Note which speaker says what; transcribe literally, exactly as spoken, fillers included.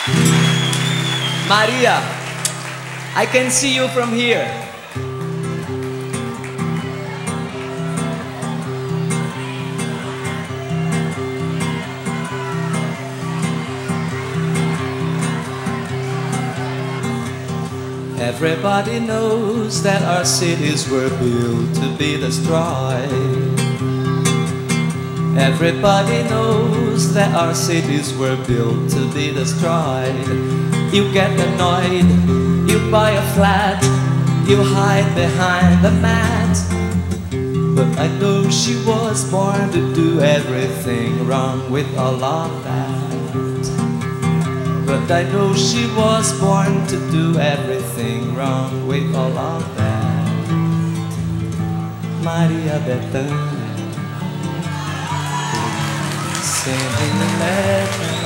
Speaker 1: Maria, I can see you from here. Everybody knows that our cities were built to be destroyed. Everybody knows that our cities were built to be destroyed. You get annoyed, you buy a flat, you hide behind the mat. But I know she was born to do everything wrong with all of that. But I know she was born to do everything wrong with all of that. Maria Bethânia, singing the legend.